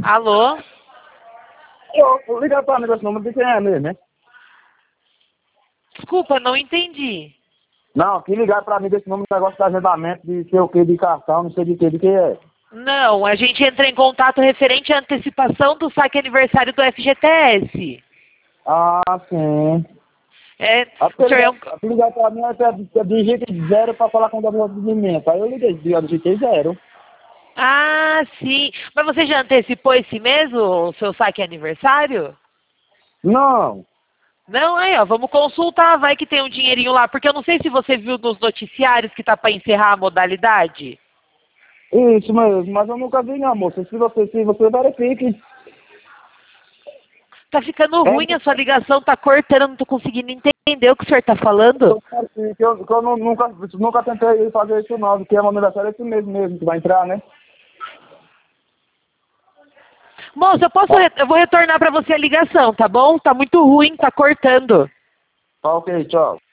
Alô? Vou ligar pra mim desse número de quem é mesmo, né? Desculpa, não entendi. Não, que ligar pra mim desse número de negócio de agendamento de sei o que, de cartão, não sei de que é. Não, a gente entra em contato referente à antecipação do saque aniversário do FGTS. Ah, sim. É, A o senhor é um... ligar pra mim é digite 0 pra falar com o desenvolvimento. Aí eu liguei, digitei 0. Ah, sim. Mas você já antecipou esse mês o seu saque aniversário? Não. Não, aí, ó, vamos consultar, vai que tem um dinheirinho lá, porque eu não sei se você viu nos noticiários que tá para encerrar a modalidade. Isso mesmo, mas eu nunca vi não, moça. Se você verifique. Tá ficando É, ruim, a sua ligação tá cortando, eu não tô conseguindo entender o que o senhor tá falando. eu nunca tentei fazer isso não, porque a aniversário é esse mesmo que vai entrar, né? Moça, eu vou retornar para você a ligação, tá bom? Tá muito ruim, tá cortando. Tá ok, tchau.